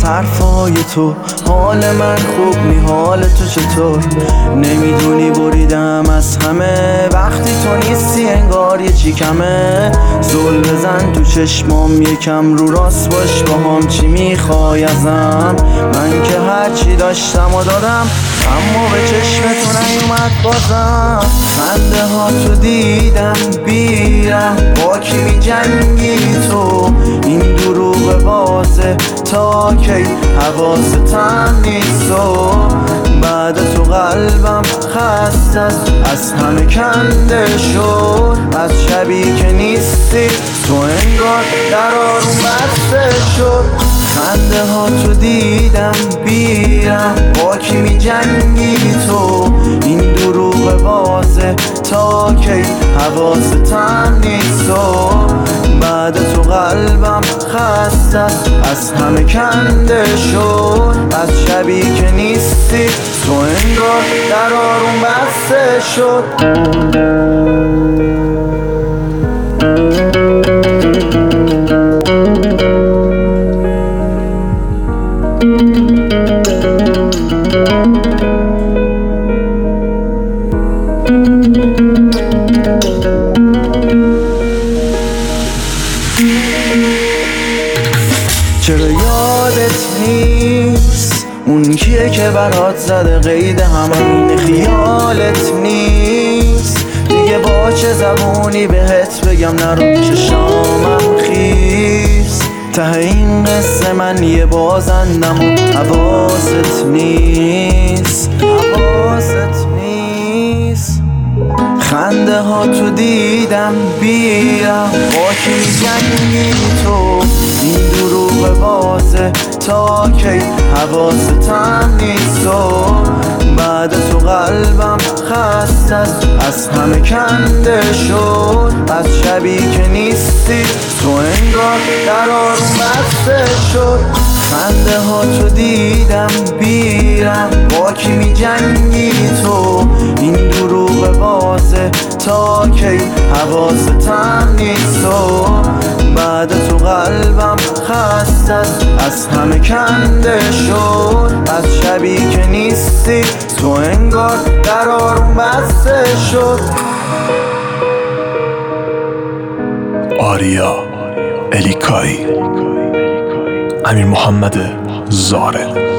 حرفای تو. حال من خوب نی، حال تو چطور؟ نمیدونی بریدم از همه، وقتی تو نیستی انگار یه چی کمه. زل بزن تو چشمام یکم، رو راست باش با هم، چی میخوای ازم؟ من که هرچی داشتم و دادم، اما به چشم تو نیومد بازم. خنده ها تو دیدم بیرم، با کی می جنگی تو؟ این دروغ بازه تا کی؟ حواستم نیست و بعد تو قلبم خسته است، از همه کنده شد. از شبی که نیستی تو انگار در آروم بسته شد. خنده ها تو دیدم بیرم، با کی می جنگی تو؟ این دروغ بازه تا کی؟ حواستم نیست و بعد تو قلبم خسته است، از همه کنده شد. از شبی که نیستی تو انگار در آروم بسته شد. چرا یادت نیست اون کیه که برات زده قید همین؟ خیالت نیست دیگه با چه زبونی بهت بگم نرو چشامم خیس؟ ته این قصه من یه بازندم و حواست نیست، حواست نیست. خنده ها تو دیدم بیرم، با کی می جنگی تو؟ این دروغ بازه تا کی؟ حواستم نیست و بعد تو قلبم خسته است، از همه کنده شد. از شبی که نیستی تو انگار در آروم بسته شد. خنده ها تو دیدم بیرم، با کی می جنگی تو؟ این دروغ بازه تا کی؟ حواستم نیست و بعد تو قلبم خسته است، از همه کنده شد. از شبی که نیستی تو انگار در آروم بسته شد. آریا الیکایی، امیر محمد زاره.